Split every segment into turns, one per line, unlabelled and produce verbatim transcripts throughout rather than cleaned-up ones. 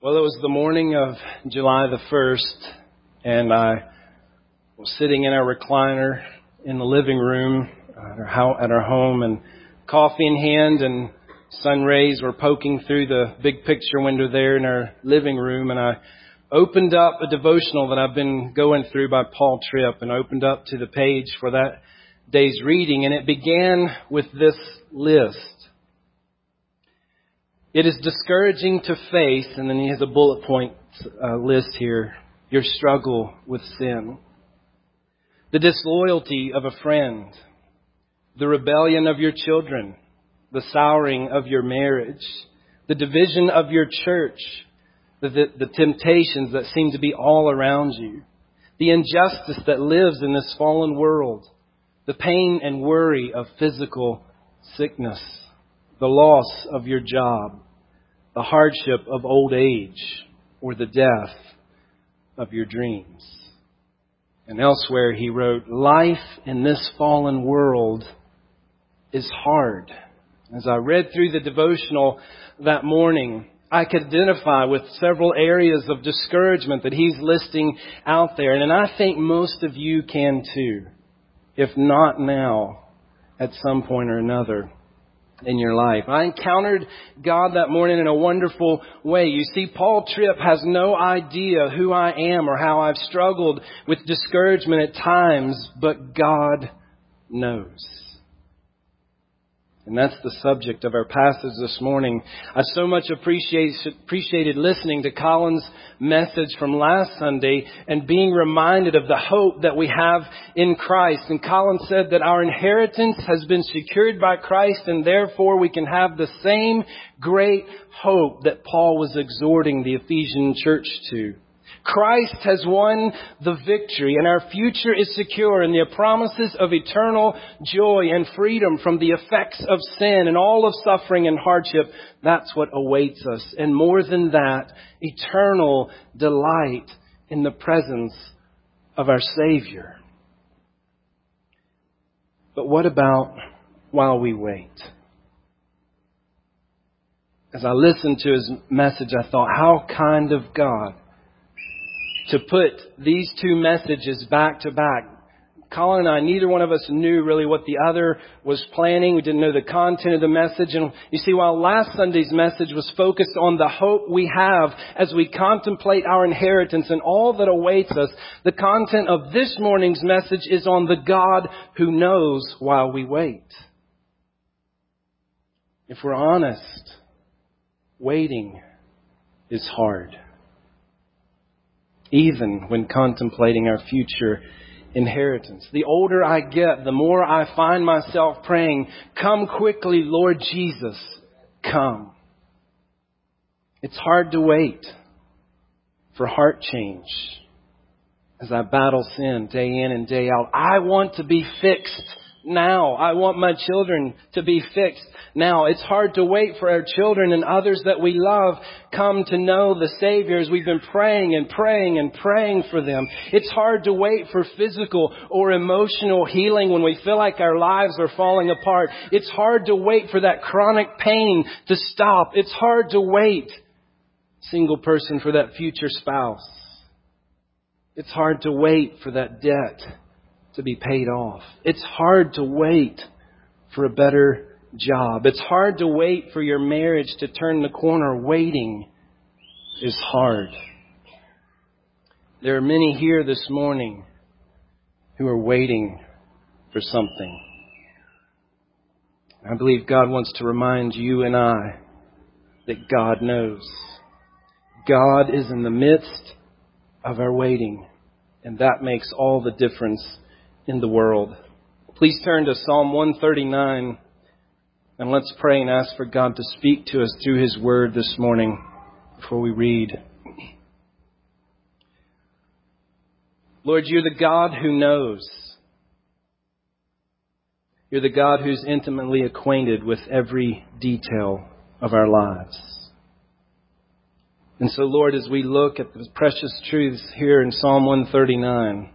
Well, it was the morning of July the first, and I was sitting in our recliner in the living room at our, ho- at our home, and coffee in hand, and sun rays were poking through the big picture window there in our living room, and I opened up a devotional that I've been going through by Paul Tripp, and opened up to the page for that day's reading, and it began with this list. It is discouraging to face, and then he has a bullet point uh, list here, your struggle with sin, the disloyalty of a friend, the rebellion of your children, the souring of your marriage, the division of your church, the, the, the temptations that seem to be all around you, the injustice that lives in this fallen world, the pain and worry of physical sickness, the loss of your job, the hardship of old age, or the death of your dreams. And elsewhere he wrote, life in this fallen world is hard. As I read through the devotional that morning, I could identify with several areas of discouragement that he's listing out there. And I think most of you can too, if not now, at some point or another in your life. I encountered God that morning in a wonderful way. You see, Paul Tripp has no idea who I am or how I've struggled with discouragement at times, but God knows. And that's the subject of our passage this morning. I so much appreciate, appreciated listening to Colin's message from last Sunday and being reminded of the hope that we have in Christ. And Colin said that our inheritance has been secured by Christ, and therefore we can have the same great hope that Paul was exhorting the Ephesian church to. Christ has won the victory, and our future is secure in the promises of eternal joy and freedom from the effects of sin and all of suffering and hardship. That's what awaits us. And more than that, eternal delight in the presence of our Savior. But what about while we wait? As I listened to his message, I thought, how kind of God to put these two messages back to back. Colin and I, neither one of us knew really what the other was planning. We didn't know the content of the message. And you see, while last Sunday's message was focused on the hope we have as we contemplate our inheritance and all that awaits us, the content of this morning's message is on the God who knows while we wait. If we're honest, waiting is hard. Even when contemplating our future inheritance. The older I get, the more I find myself praying, come quickly, Lord Jesus, come. It's hard to wait for heart change as I battle sin day in and day out. I want to be fixed now. I want my children to be fixed now. It's hard to wait for our children and others that we love come to know the Savior as we've been praying and praying and praying for them. It's hard to wait for physical or emotional healing when we feel like our lives are falling apart. It's hard to wait for that chronic pain to stop. It's hard to wait, single person, for that future spouse. It's hard to wait for that debt to be paid off. It's hard to wait for a better job. It's hard to wait for your marriage to turn the corner. Waiting is hard. There are many here this morning who are waiting for something. I believe God wants to remind you and I that God knows. God is in the midst of our waiting, and that makes all the difference in the world. Please turn to Psalm one thirty-nine and let's pray and ask for God to speak to us through His Word this morning before we read. Lord, you're the God who knows. You're the God who's intimately acquainted with every detail of our lives. And so, Lord, as we look at the precious truths here in Psalm one thirty-nine,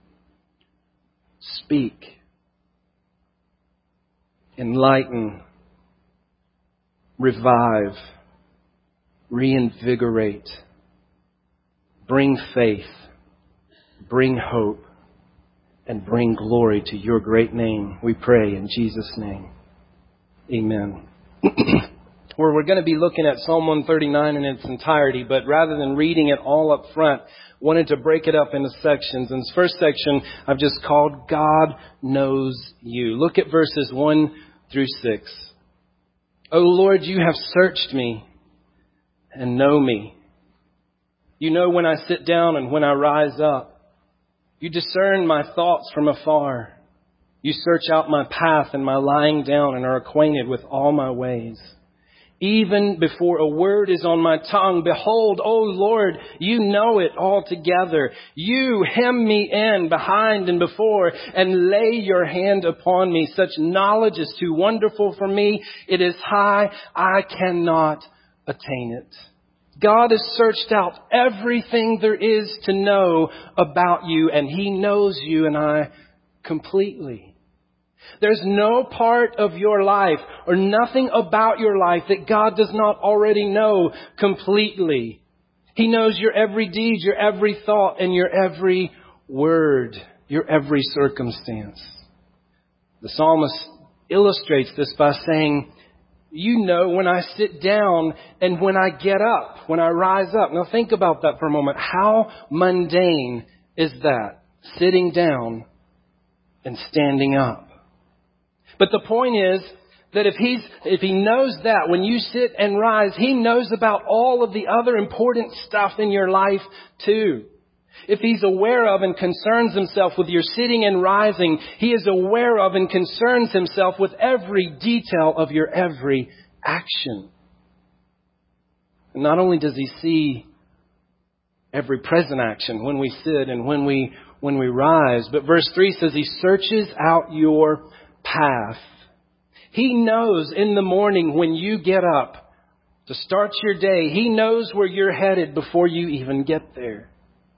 speak, enlighten, revive, reinvigorate, bring faith, bring hope, and bring glory to your great name. We pray in Jesus' name. Amen. Where we're going to be looking at Psalm one thirty-nine in its entirety, but rather than reading it all up front, wanted to break it up into sections. And this first section I've just called God Knows You. Look at verses one through six. O Lord, you have searched me and know me. You know when I sit down and when I rise up. You discern my thoughts from afar. You search out my path and my lying down and are acquainted with all my ways. Even before a word is on my tongue, behold, O Lord, you know it altogether. You hem me in behind and before and lay your hand upon me. Such knowledge is too wonderful for me. It is high. I cannot attain it. God has searched out everything there is to know about you, and He knows you and I completely. There's no part of your life or nothing about your life that God does not already know completely. He knows your every deed, your every thought, and your every word, your every circumstance. The psalmist illustrates this by saying, you know when I sit down and when I get up, when I rise up. Now think about that for a moment. How mundane is that? Sitting down and standing up. But the point is that if he's, if he knows that when you sit and rise, he knows about all of the other important stuff in your life too. If he's aware of and concerns himself with your sitting and rising, he is aware of and concerns himself with every detail of your every action. And not only does he see every present action when we sit and when we, when we rise, but verse three says he searches out your path. He knows in the morning when you get up to start your day, he knows where you're headed before you even get there.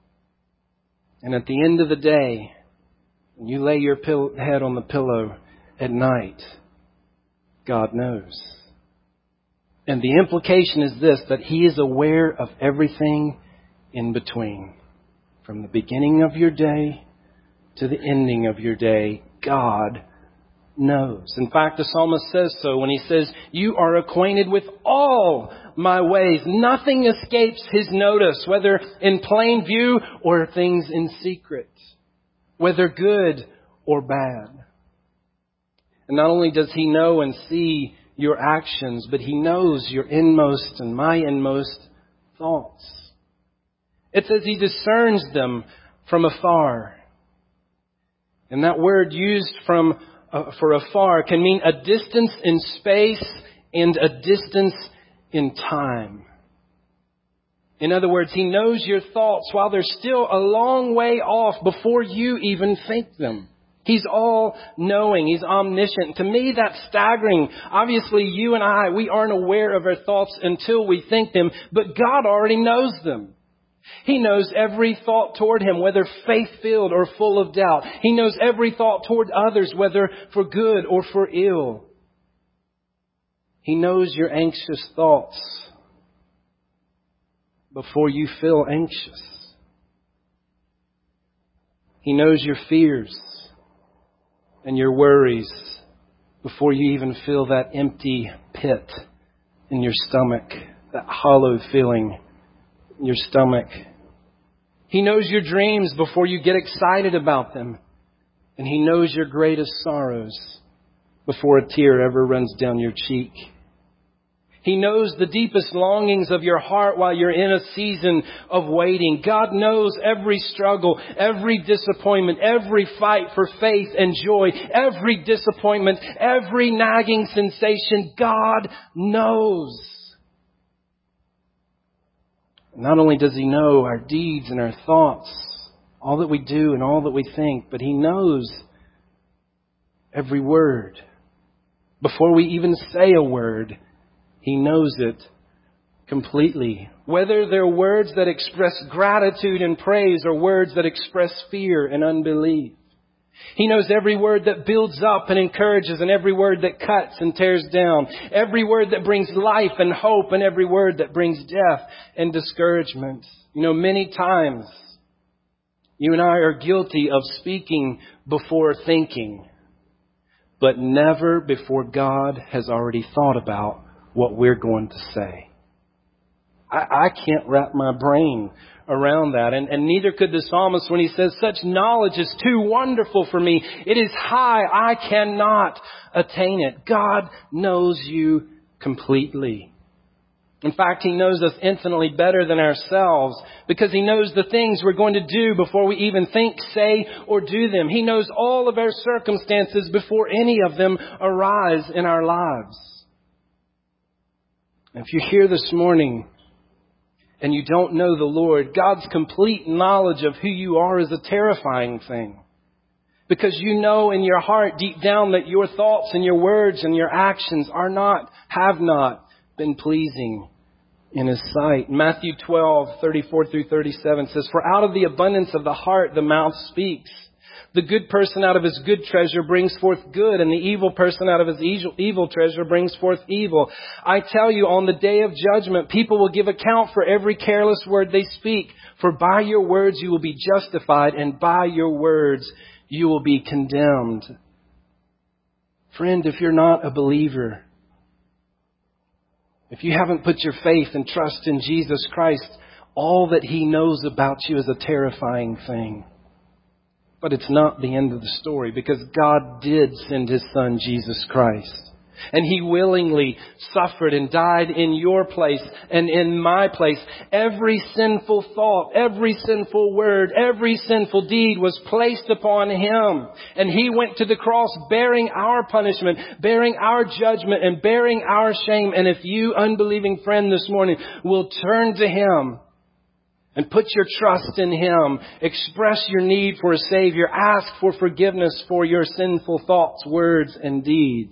And at the end of the day, when you lay your pill- head on the pillow at night, God knows. And the implication is this, that He is aware of everything in between. From the beginning of your day to the ending of your day, God knows. In fact, the psalmist says so when he says, you are acquainted with all my ways. Nothing escapes His notice, whether in plain view or things in secret, whether good or bad. And not only does He know and see your actions, but He knows your inmost and my inmost thoughts. It says He discerns them from afar. And that word used from Uh, for afar can mean a distance in space and a distance in time. In other words, He knows your thoughts while they're still a long way off before you even think them. He's all-knowing. He's omniscient. To me, that's staggering. Obviously, you and I, we aren't aware of our thoughts until we think them, but God already knows them. He knows every thought toward Him, whether faith-filled or full of doubt. He knows every thought toward others, whether for good or for ill. He knows your anxious thoughts before you feel anxious. He knows your fears and your worries before you even feel that empty pit in your stomach, that hollow feeling your stomach. He knows your dreams before you get excited about them. And He knows your greatest sorrows before a tear ever runs down your cheek. He knows the deepest longings of your heart while you're in a season of waiting. God knows every struggle, every disappointment, every fight for faith and joy, every disappointment, every nagging sensation. God knows. Not only does He know our deeds and our thoughts, all that we do and all that we think, but He knows every word. Before we even say a word, He knows it completely. Whether they're words that express gratitude and praise or words that express fear and unbelief. He knows every word that builds up and encourages, and every word that cuts and tears down. Every word that brings life and hope, and every word that brings death and discouragement. You know, many times you and I are guilty of speaking before thinking, but never before God has already thought about what we're going to say. I, I can't wrap my brain around that. And, and neither could the psalmist when he says, such knowledge is too wonderful for me. It is high. I cannot attain it. God knows you completely. In fact, He knows us infinitely better than ourselves because He knows the things we're going to do before we even think, say, or do them. He knows all of our circumstances before any of them arise in our lives. And if you're here this morning and you don't know the Lord, God's complete knowledge of who you are is a terrifying thing. Because you know in your heart deep down that your thoughts and your words and your actions are not, have not been pleasing in His sight. Matthew twelve, thirty-four through thirty-seven says, for out of the abundance of the heart the mouth speaks. The good person out of his good treasure brings forth good, and the evil person out of his evil, evil treasure brings forth evil. I tell you, on the day of judgment, people will give account for every careless word they speak. For by your words you will be justified, and by your words you will be condemned. Friend, if you're not a believer, if you haven't put your faith and trust in Jesus Christ, all that He knows about you is a terrifying thing. But it's not the end of the story, because God did send His Son, Jesus Christ. And He willingly suffered and died in your place and in my place. Every sinful thought, every sinful word, every sinful deed was placed upon Him. And He went to the cross bearing our punishment, bearing our judgment, and bearing our shame. And if you, unbelieving friend, this morning will turn to Him and put your trust in Him, express your need for a Savior, ask for forgiveness for your sinful thoughts, words, and deeds,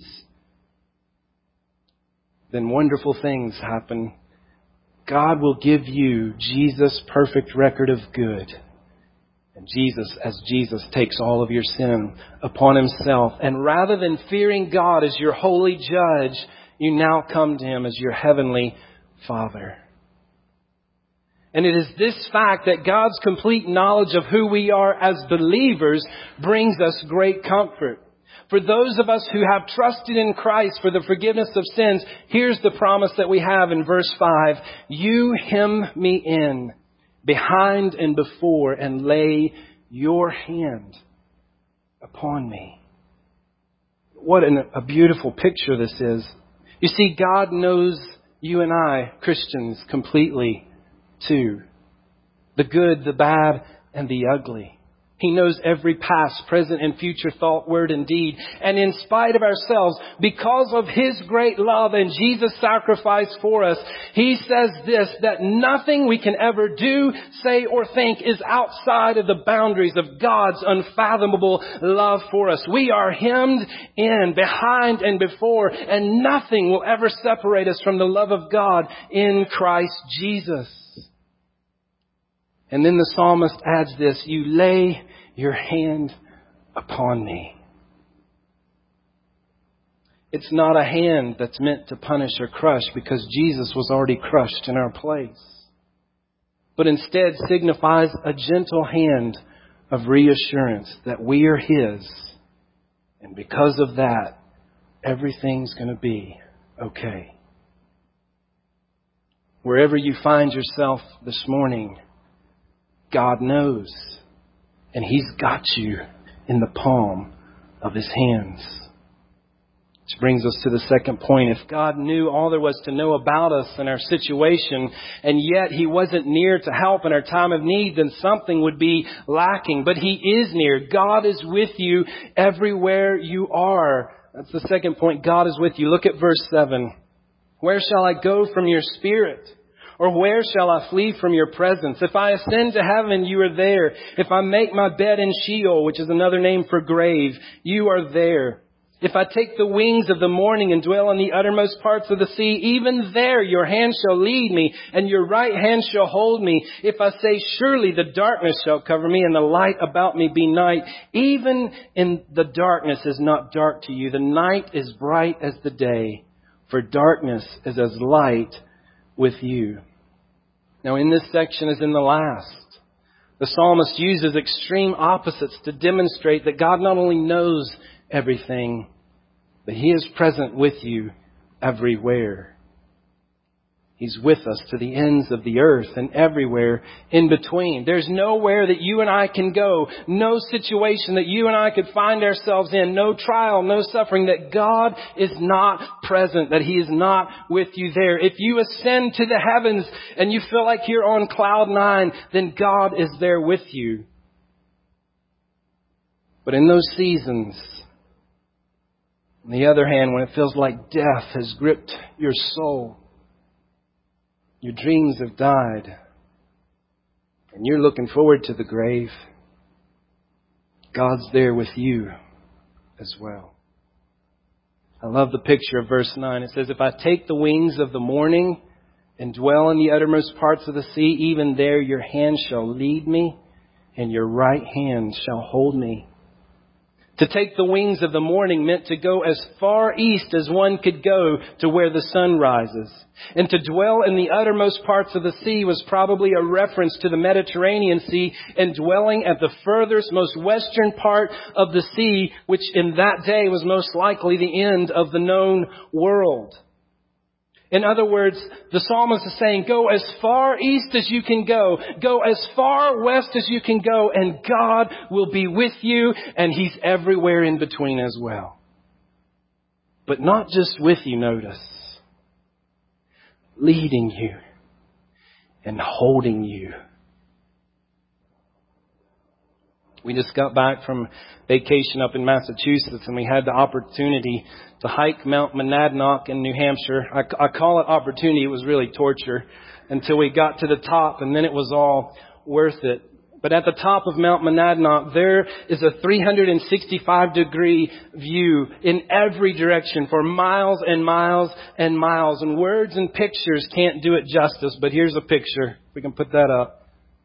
then wonderful things happen. God will give you Jesus' perfect record of good. And Jesus, as Jesus takes all of your sin upon Himself. And rather than fearing God as your holy judge, you now come to Him as your heavenly Father. And it is this fact that God's complete knowledge of who we are as believers brings us great comfort. For those of us who have trusted in Christ for the forgiveness of sins, here's the promise that we have in verse five. You hem me in behind and before and lay your hand upon me. What an, a beautiful picture this is. You see, God knows you and I, Christians, completely too. The good, the bad, and the ugly. He knows every past, present, and future thought, word, and deed. And in spite of ourselves, because of His great love and Jesus' sacrifice for us, He says this, that nothing we can ever do, say, or think is outside of the boundaries of God's unfathomable love for us. We are hemmed in, behind and before, and nothing will ever separate us from the love of God in Christ Jesus. And then the psalmist adds this, you lay your hand upon me. It's not a hand that's meant to punish or crush, because Jesus was already crushed in our place. But instead signifies a gentle hand of reassurance that we are His. And because of that, everything's going to be okay. Wherever you find yourself this morning, God knows, and He's got you in the palm of His hands. Which brings us to the second point. If God knew all there was to know about us and our situation, and yet He wasn't near to help in our time of need, then something would be lacking. But He is near. God is with you everywhere you are. That's the second point. God is with you. Look at verse seven. Where shall I go from your Spirit? Or where shall I flee from your presence? If I ascend to heaven, you are there. If I make my bed in Sheol, which is another name for grave, you are there. If I take the wings of the morning and dwell in the uttermost parts of the sea, even there your hand shall lead me, and your right hand shall hold me. If I say, surely the darkness shall cover me, and the light about me be night, even in the darkness is not dark to you. The night is bright as the day, for darkness is as light with you. Now in this section as in the last, the psalmist uses extreme opposites to demonstrate that God not only knows everything, but He is present with you everywhere. He's with us to the ends of the earth and everywhere in between. There's nowhere that you and I can go, no situation that you and I could find ourselves in, no trial, no suffering, that God is not present, that He is not with you there. If you ascend to the heavens and you feel like you're on cloud nine, then God is there with you. But in those seasons, on the other hand, when it feels like death has gripped your soul, your dreams have died, and you're looking forward to the grave, God's there with you as well. I love the picture of verse nine. It says, if I take the wings of the morning and dwell in the uttermost parts of the sea, even there your hand shall lead me, and your right hand shall hold me. To take the wings of the morning meant to go as far east as one could go to where the sun rises. And to dwell in the uttermost parts of the sea was probably a reference to the Mediterranean Sea and dwelling at the furthest, most western part of the sea, which in that day was most likely the end of the known world. In other words, the psalmist is saying, go as far east as you can go. Go as far west as you can go, and God will be with you, and He's everywhere in between as well. But not just with you, notice. Leading you and holding you. We just got back from vacation up in Massachusetts, and we had the opportunity to hike Mount Monadnock in New Hampshire. I, I call it opportunity. It was really torture until we got to the top, and then it was all worth it. But at the top of Mount Monadnock, there is a three hundred sixty-five degree view in every direction for miles and miles and miles. And words and pictures can't do it justice, but here's a picture. We can put that up.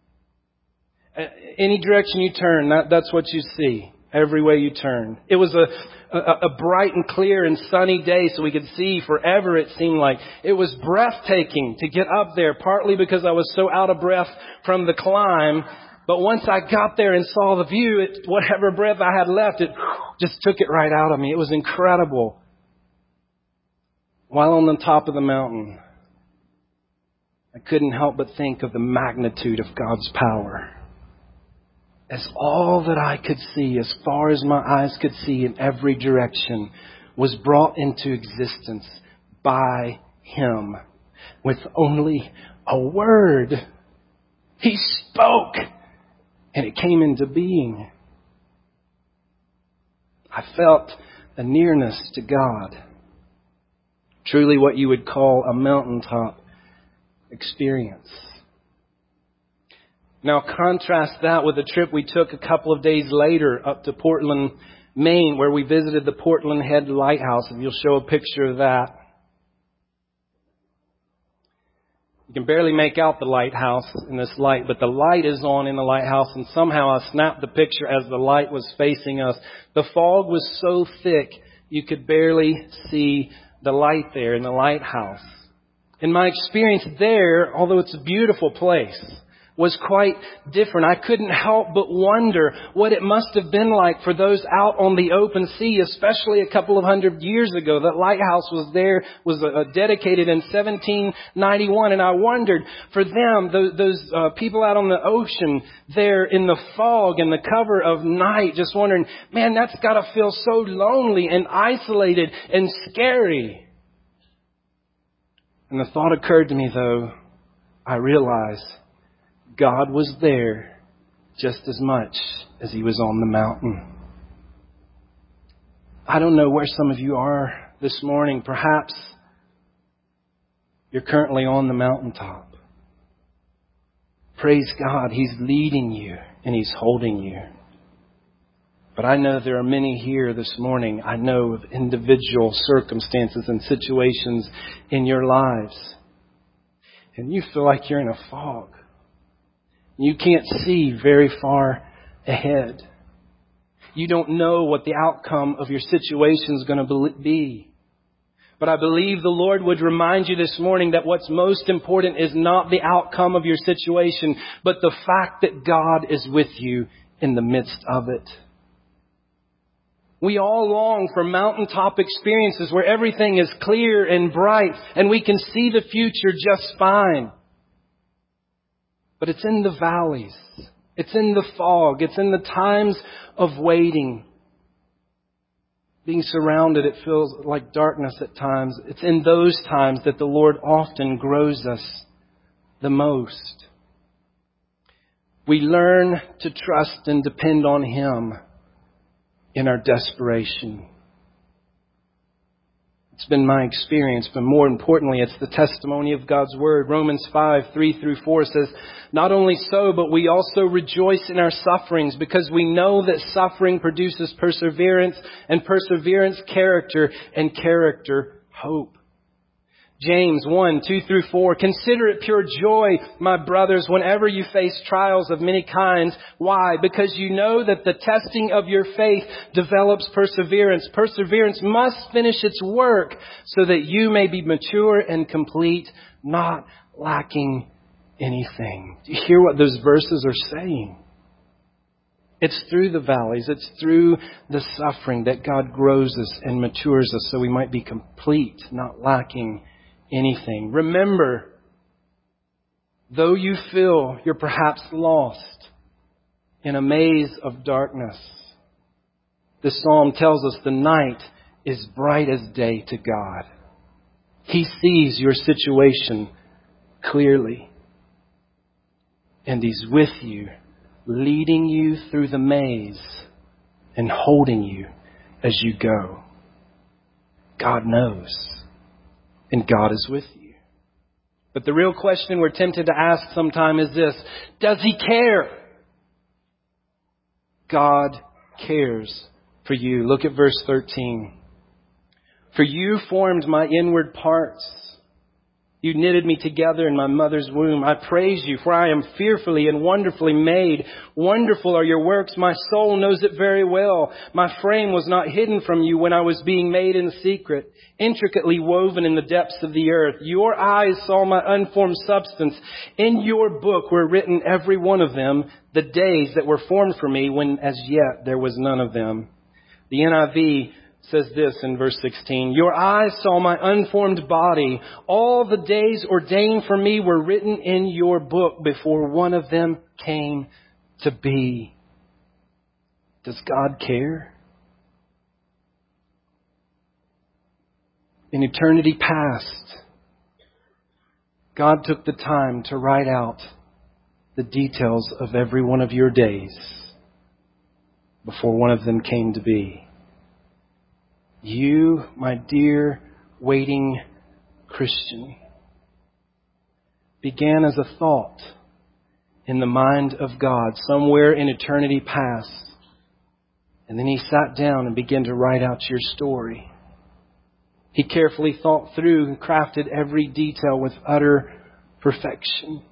Any direction you turn, that, that's what you see. Every way you turn. It was a, a, a bright and clear and sunny day, so we could see forever, it seemed like. It was breathtaking to get up there, partly because I was so out of breath from the climb. But once I got there and saw the view, it, whatever breath I had left, it just took it right out of me. It was incredible. While on the top of the mountain, I couldn't help but think of the magnitude of God's power. As all that I could see, as far as my eyes could see in every direction, was brought into existence by Him with only a word. He spoke and it came into being. I felt a nearness to God. Truly what you would call a mountaintop experience. Now contrast that with a trip we took a couple of days later up to Portland, Maine, where we visited the Portland Head Lighthouse. If you'll show a picture of that. You can barely make out the lighthouse in this light, but the light is on in the lighthouse, and somehow I snapped the picture as the light was facing us. The fog was so thick you could barely see the light there in the lighthouse. In my experience there, although it's a beautiful place, was quite different. I couldn't help but wonder what it must have been like for those out on the open sea, especially a couple of hundred years ago. That lighthouse was there, was uh, dedicated in seventeen ninety-one. And I wondered for them, those, those uh, people out on the ocean there in the fog and the cover of night, just wondering, man, that's got to feel so lonely and isolated and scary. And the thought occurred to me, though, I realized God was there just as much as He was on the mountain. I don't know where some of you are this morning. Perhaps you're currently on the mountaintop. Praise God, He's leading you and He's holding you. But I know there are many here this morning, I know of individual circumstances and situations in your lives. And you feel like you're in a fog. You can't see very far ahead. You don't know what the outcome of your situation is going to be. But I believe the Lord would remind you this morning that what's most important is not the outcome of your situation, but the fact that God is with you in the midst of it. We all long for mountaintop experiences where everything is clear and bright and we can see the future just fine. But it's in the valleys. It's in the fog. It's in the times of waiting. Being surrounded, it feels like darkness at times. It's in those times that the Lord often grows us the most. We learn to trust and depend on Him in our desperation. It's been my experience, but more importantly, it's the testimony of God's Word. Romans five, three through four says, not only so, but we also rejoice in our sufferings because we know that suffering produces perseverance, and perseverance, character, and character, hope. James one, two through four, consider it pure joy, my brothers, whenever you face trials of many kinds. Why? Because you know that the testing of your faith develops perseverance. Perseverance must finish its work so that you may be mature and complete, not lacking anything. Do you hear what those verses are saying? It's through the valleys, it's through the suffering that God grows us and matures us so we might be complete, not lacking anything. Remember, though you feel you're perhaps lost in a maze of darkness, the psalm tells us the night is bright as day to God. He sees your situation clearly. And He's with you, leading you through the maze and holding you as you go. God knows. And God is with you. But the real question we're tempted to ask sometime is this: does He care? God cares for you. Look at verse thirteen. For you formed my inward parts. You knitted me together in my mother's womb. I praise you, for I am fearfully and wonderfully made. Wonderful are your works. My soul knows it very well. My frame was not hidden from you when I was being made in secret, intricately woven in the depths of the earth. Your eyes saw my unformed substance. In your book were written every one of them, the days that were formed for me, when as yet there was none of them. The N I V says this in verse sixteen, your eyes saw my unformed body. All the days ordained for me were written in your book before one of them came to be. Does God care? In eternity past, God took the time to write out the details of every one of your days before one of them came to be. You, my dear waiting Christian, began as a thought in the mind of God somewhere in eternity past. And then He sat down and began to write out your story. He carefully thought through and crafted every detail with utter perfection.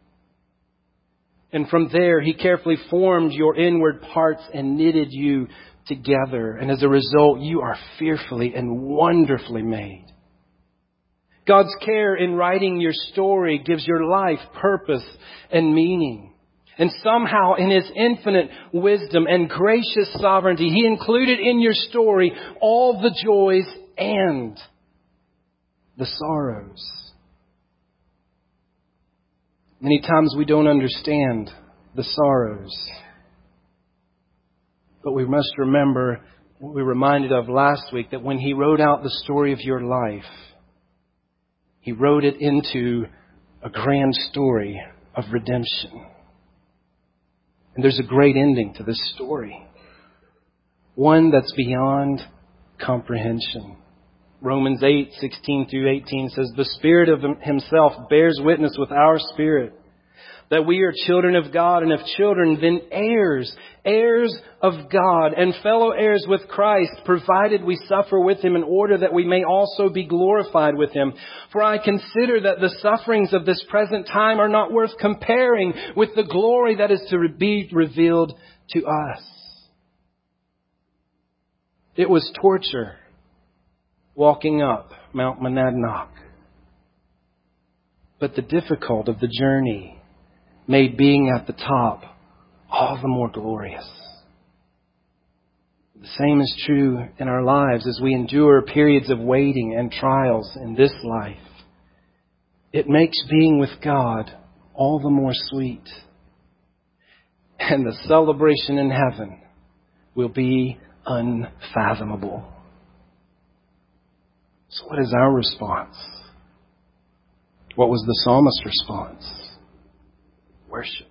And from there, He carefully formed your inward parts and knitted you together. And as a result, you are fearfully and wonderfully made. God's care in writing your story gives your life purpose and meaning. And somehow in His infinite wisdom and gracious sovereignty, He included in your story all the joys and the sorrows. Many times we don't understand the sorrows. But we must remember what we were reminded of last week, that when He wrote out the story of your life, He wrote it into a grand story of redemption. And there's a great ending to this story. One that's beyond comprehension. Romans eight, sixteen through eighteen says, the Spirit of Himself bears witness with our spirit that we are children of God, and if children, then heirs, heirs of God, and fellow heirs with Christ, provided we suffer with Him in order that we may also be glorified with Him. For I consider that the sufferings of this present time are not worth comparing with the glory that is to be revealed to us. It was torture walking up Mount Monadnock. But the difficult of the journey made being at the top all the more glorious. The same is true in our lives as we endure periods of waiting and trials in this life. It makes being with God all the more sweet. And the celebration in heaven will be unfathomable. So what is our response? What was the psalmist's response? Worship.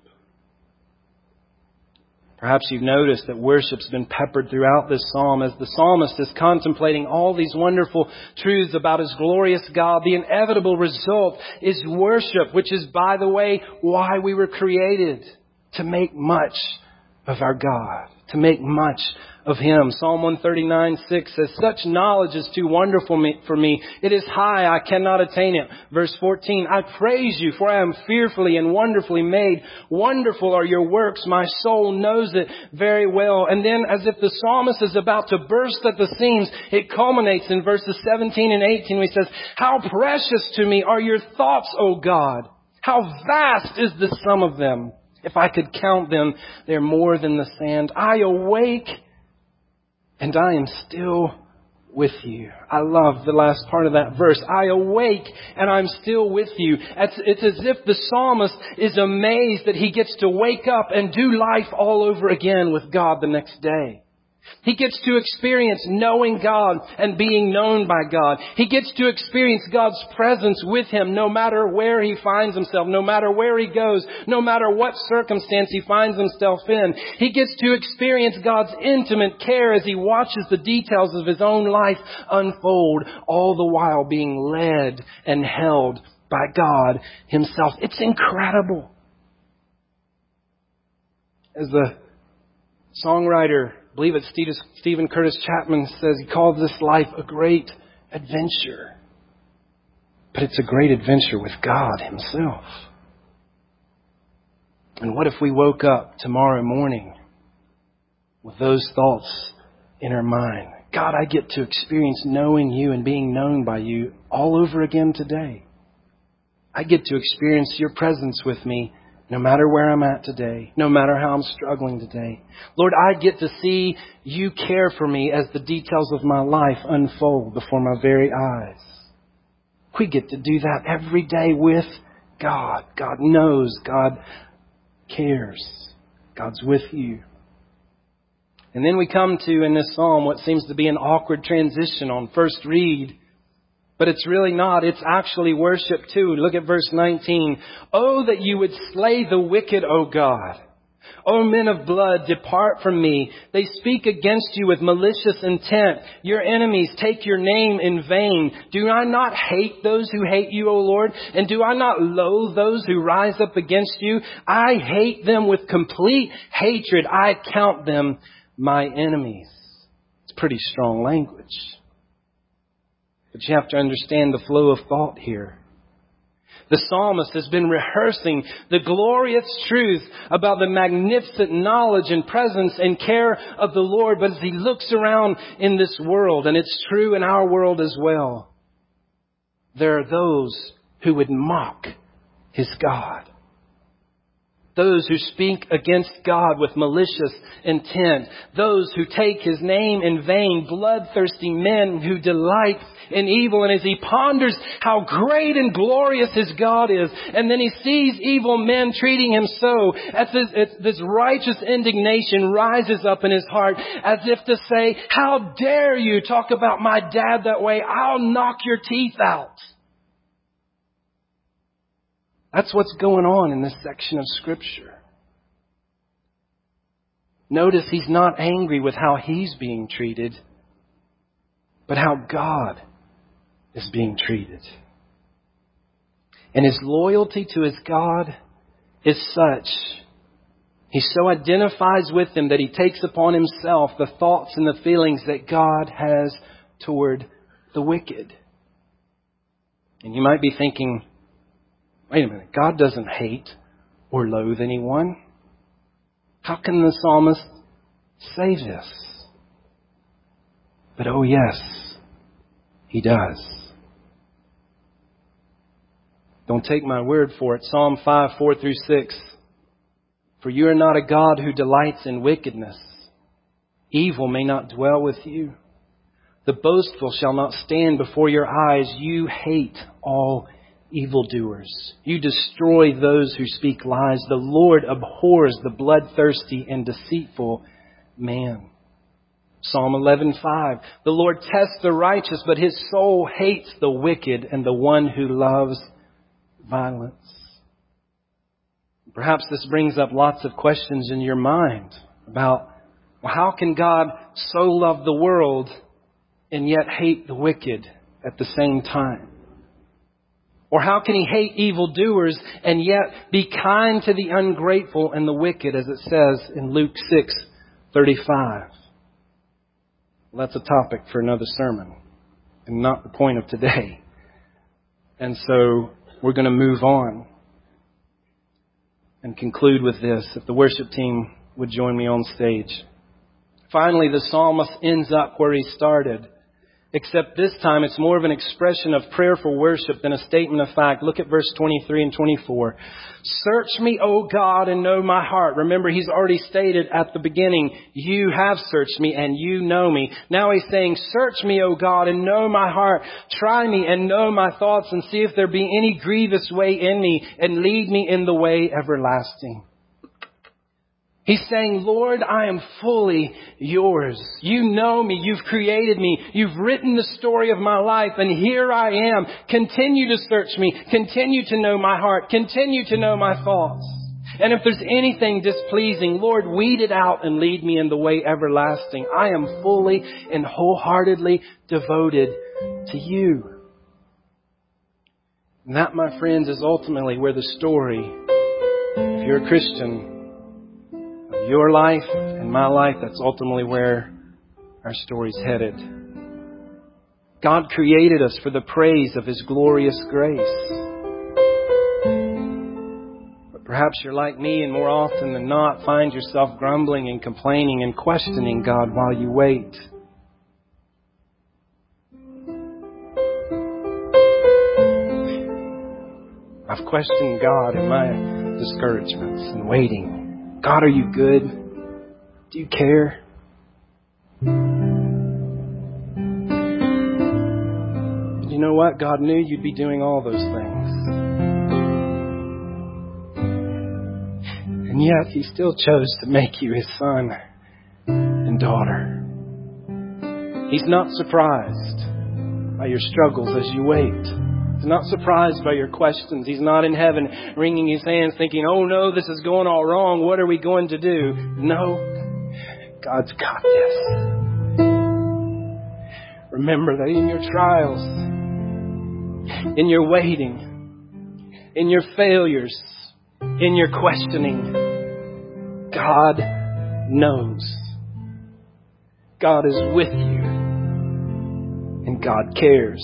Perhaps you've noticed that worship's been peppered throughout this psalm as the psalmist is contemplating all these wonderful truths about His glorious God. The inevitable result is worship, which is, by the way, why we were created, to make much of our God, to make much of Him. Psalm one thirty-nine six says, such knowledge is too wonderful for me. It is high, I cannot attain it. Verse fourteen, I praise You, for I am fearfully and wonderfully made. Wonderful are Your works. My soul knows it very well. And then, as if the psalmist is about to burst at the seams, it culminates in verses seventeen and eighteen, where he says, how precious to me are Your thoughts, O God. How vast is the sum of them. If I could count them, they're more than the sand. I awake and I am still with You. I love the last part of that verse. I awake and I'm still with You. It's, it's as if the psalmist is amazed that he gets to wake up and do life all over again with God the next day. He gets to experience knowing God and being known by God. He gets to experience God's presence with him no matter where he finds himself, no matter where he goes, no matter what circumstance he finds himself in. He gets to experience God's intimate care as he watches the details of his own life unfold, all the while being led and held by God Himself. It's incredible. As the songwriter, I believe it's Stephen Curtis Chapman, says he calls this life a great adventure. But it's a great adventure with God Himself. And what if we woke up tomorrow morning with those thoughts in our mind? God, I get to experience knowing You and being known by You all over again today. I get to experience Your presence with me no matter where I'm at today, no matter how I'm struggling today. Lord, I get to see You care for me as the details of my life unfold before my very eyes. We get to do that every day with God. God knows. God cares. God's with you. And then we come to, in this psalm, what seems to be an awkward transition on first read. But it's really not. It's actually worship too. Look at verse nineteen. Oh, that You would slay the wicked, O God. O men of blood, depart from me. They speak against You with malicious intent. Your enemies take Your name in vain. Do I not hate those who hate You, O Lord? And do I not loathe those who rise up against You? I hate them with complete hatred. I count them my enemies. It's pretty strong language. But you have to understand the flow of thought here. The psalmist has been rehearsing the glorious truth about the magnificent knowledge and presence and care of the Lord. But as he looks around in this world, and it's true in our world as well, there are those who would mock His God. Those who speak against God with malicious intent. Those who take His name in vain. Bloodthirsty men who delight in evil. And as he ponders how great and glorious his God is, and then he sees evil men treating him so, as this, as this righteous indignation rises up in his heart as if to say, how dare you talk about my dad that way? I'll knock your teeth out. That's what's going on in this section of Scripture. Notice he's not angry with how he's being treated, but how God is being treated. And his loyalty to his God is such. He so identifies with them that he takes upon himself the thoughts and the feelings that God has toward the wicked. And you might be thinking, wait a minute, God doesn't hate or loathe anyone. How can the psalmist say this? But oh yes, he does. Don't take my word for it. Psalm five, four through six. For you are not a God who delights in wickedness. Evil may not dwell with you. The boastful shall not stand before your eyes. You hate all evildoers. You destroy those who speak lies. The Lord abhors the bloodthirsty and deceitful man. Psalm eleven five. The Lord tests the righteous, but his soul hates the wicked and the one who loves violence. Perhaps this brings up lots of questions in your mind about, well, how can God so love the world and yet hate the wicked at the same time? Or how can he hate evildoers and yet be kind to the ungrateful and the wicked, as it says in Luke six thirty-five? Well, that's a topic for another sermon and not the point of today. And so we're going to move on and conclude with this. If the worship team would join me on stage. Finally, the psalmist ends up where he started. Except this time it's more of an expression of prayerful worship than a statement of fact. Look at verse twenty-three and twenty-four. Search me, O God, and know my heart. Remember, he's already stated at the beginning, you have searched me and you know me. Now he's saying, search me, O God, and know my heart. Try me and know my thoughts and see if there be any grievous way in me and lead me in the way everlasting. He's saying, Lord, I am fully yours. You know me. You've created me. You've written the story of my life. And here I am. Continue to search me. Continue to know my heart. Continue to know my thoughts. And if there's anything displeasing, Lord, weed it out and lead me in the way everlasting. I am fully and wholeheartedly devoted to you. And that, my friends, is ultimately where the story, if you're a Christian, your life and my life, that's ultimately where our story's headed. God created us for the praise of His glorious grace. But perhaps you're like me and more often than not find yourself grumbling and complaining and questioning God while you wait. I've questioned God in my discouragements and waiting. God, are you good? Do you care? You know what? God knew you'd be doing all those things. And yet He still chose to make you His son and daughter. He's not surprised by your struggles as you wait. He's not surprised by your questions. He's not in heaven wringing His hands thinking, oh no, this is going all wrong. What are we going to do? No, God's got this. Remember that in your trials, in your waiting, in your failures, in your questioning, God knows. God is with you. And God cares.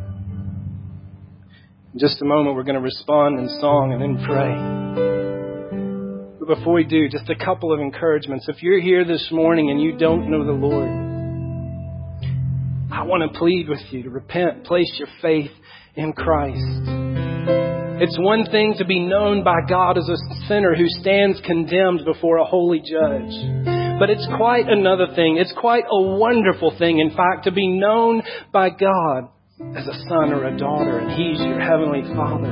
In just a moment, we're going to respond in song and then pray. But before we do, just a couple of encouragements. If you're here this morning and you don't know the Lord, I want to plead with you to repent, place your faith in Christ. It's one thing to be known by God as a sinner who stands condemned before a holy judge. But it's quite another thing. It's quite a wonderful thing, in fact, to be known by God as a son or a daughter, and He's your heavenly Father.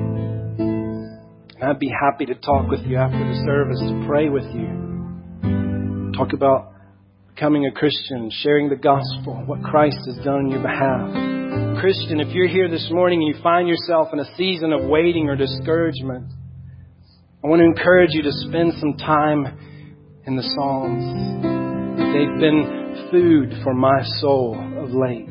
And I'd be happy to talk with you after the service, to pray with you. Talk about becoming a Christian, sharing the gospel, what Christ has done on your behalf. Christian, if you're here this morning and you find yourself in a season of waiting or discouragement, I want to encourage you to spend some time in the Psalms. They've been food for my soul of late.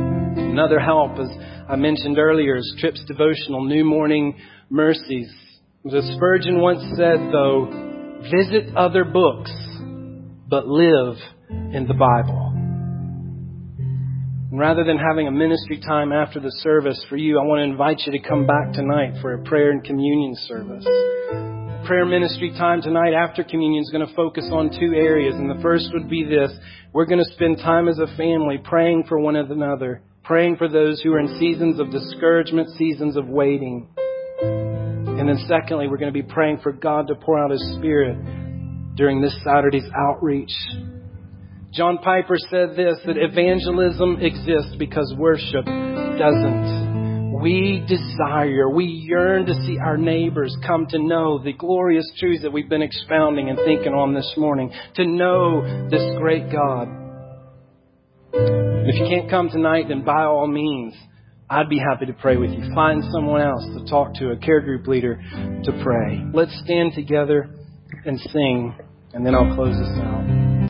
Another help, as I mentioned earlier, is Tripp's devotional, New Morning Mercies. As Spurgeon once said, though, visit other books, but live in the Bible. And rather than having a ministry time after the service for you, I want to invite you to come back tonight for a prayer and communion service. The prayer ministry time tonight after communion is going to focus on two areas. And the first would be this. We're going to spend time as a family praying for one another, praying for those who are in seasons of discouragement, seasons of waiting. And then secondly, we're going to be praying for God to pour out His Spirit during this Saturday's outreach. John Piper said this, that evangelism exists because worship doesn't. We desire, we yearn to see our neighbors come to know the glorious truths that we've been expounding and thinking on this morning, to know this great God. If you can't come tonight, then by all means, I'd be happy to pray with you. Find someone else to talk to, a care group leader to pray. Let's stand together and sing, and then I'll close this out.